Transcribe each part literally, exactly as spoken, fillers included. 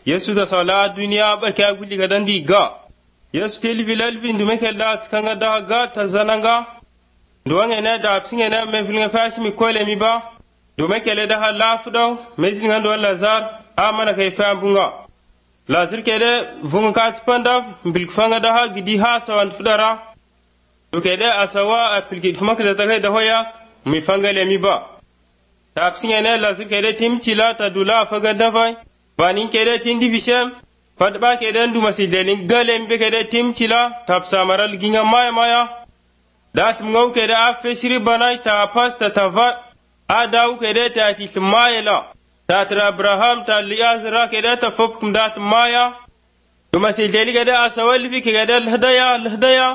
Yesu da sala duniya ba ka guli ga dandi ga Yesu telivi lalvi ndume ke la tkanga da ga ta zananga duwange na da psinge na me filnga fasi mi kole mi ba dume ke le da ha lafdo mezin ngando lazar amana kay fambunga lazir ke de vunga kat panda bil fanga da ha gidi ha sawan fudara to ke de asawa apilki fumaka da ta kai da hoya mi fanga le mi ba ta psinge na lazir ke de timchila ta dula faga da vai banin ke de tindi bishem fadba ke de ndu masileni galem be ke de timchila tap samaral ginga maya maya das mngau ke de afesiri banai ta pasta ta va adau ke de ta ti smayela ta tra abraham ta liazra ke de ta fopkum das maya ndu masileni ke de asawal bi ke de hadaya hadaya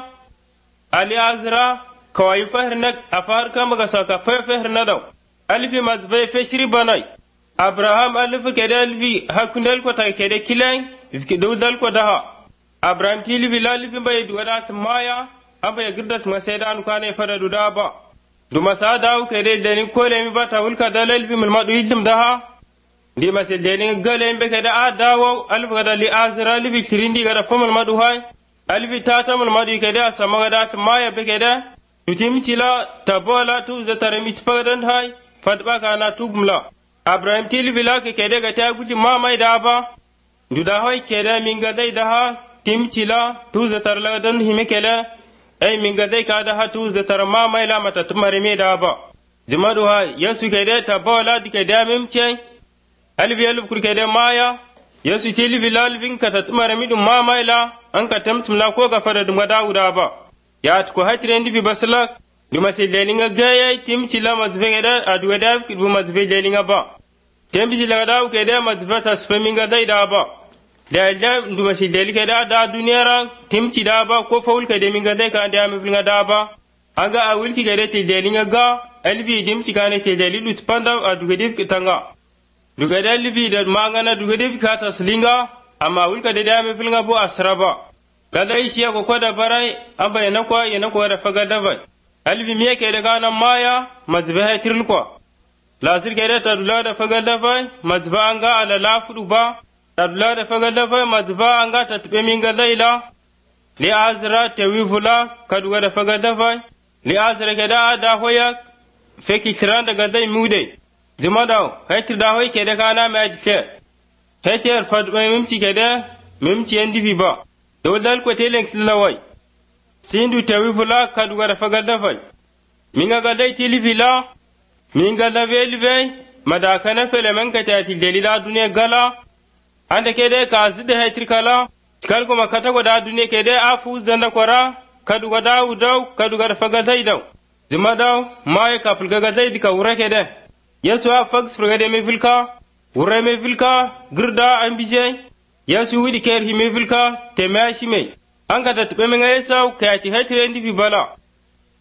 ali azra kawai fahrnak afar kam ga saka fahrna daw alfi mazbe fesiri banai abraham alif ke de alfi hakundal ko ta ke de kilan ifki dal ko daha abraham tilvi lalfi bay duwada smaya aba ya girdas masayda an kane fara duda ba du masada ke de deni kole mi bata wulka dalal bi mul madu yijum daha ndi masel deni gale be ke da adawo alf ga dali azra li bi shirindi ga da famal madu hay alfi tata mul madu ke da sama ga da smaya be ke da tutim cila tabola tu zatare mi spadan hay fadba kana tugmla abraham tilvi la ke de ga ta guji mamai da ba duda hoy keda minga dai daha timchila tu zatar la dan hime kela ay minga dai ka daha tu zatar ma mai la mata tumare me da ba jimadu ha yasu keda ta bola dike da mimche albi alb kur keda maya yasu tili bilal bin ka ta tumare mi dum ma mai la an ka tamtum la ko ga fara dum dauda ba ya ko hatire ndi bi basla duma se lelinga gaya timchila mazbe da adu da bu mazbe lelinga ba tembi la da ke da mazbata spaminga dai da ba da da nduma si deli ke da da duniyara timci da ba ko faul ke da minga dai ka da mi filnga da ba aga a wilki ke da te deli ga albi dimci ka ne te deli lut panda a duga dip kitanga duga da albi da mangana duga dip ka ta slinga amma wilka da da mi filnga bo asraba kada shi ko ko da barai aba yana ko yana ko da faga da bai albi me ke da kana maya mazbaha tiril ko lasir ke da tadula da faga da bai mazba an ga ala lafudu ba tadula da faga da bai mazba an ga tatbe min ga laila li azra tawifula kaduga da faga da bai li azra ke da da hoya feki shiran daga dai mude jumada haitir da hoy ke da kana mai dace haitir fadba mimci ke da mimci yandi fi ba dawdal ko telen kilawai sindu tawifula kaduga da faga da bai min ga dai tilifila min gala velve madaka na fele man ka tati dalila duniya gala anda ke de ka zide haitir kala kal kuma kata goda duniya ke de afuz danda kwara kadu goda udaw kadu gar faga dai daw zima daw mai ka fulga ga dai dika wura ke de yesu a fax fulga de me filka wura me filka girda ambije yesu widi ker hi me filka te mashi me an ka tatbe me ngayesa ka ti haitir ndi fi bala